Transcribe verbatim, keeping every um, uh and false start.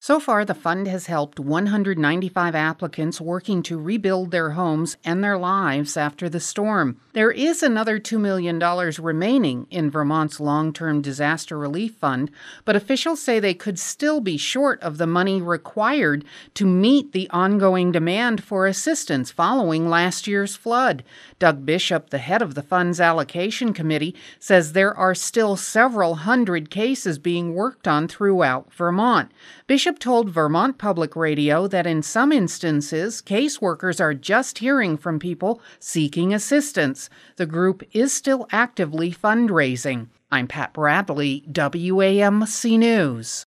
So far, the fund has helped one hundred ninety-five applicants working to rebuild their homes and their lives after the storm. There is another two million dollars remaining in Vermont's long-term disaster relief fund, but officials say they could still be short of the money required to meet the ongoing demand for assistance following last year's flood. Doug Bishop, the head of the fund's allocation committee, says there are still several hundred cases being worked on throughout Vermont. Bishop told Vermont Public Radio that in some instances, caseworkers are just hearing from people seeking assistance. The group is still actively fundraising. I'm Pat Bradley, W A M C News.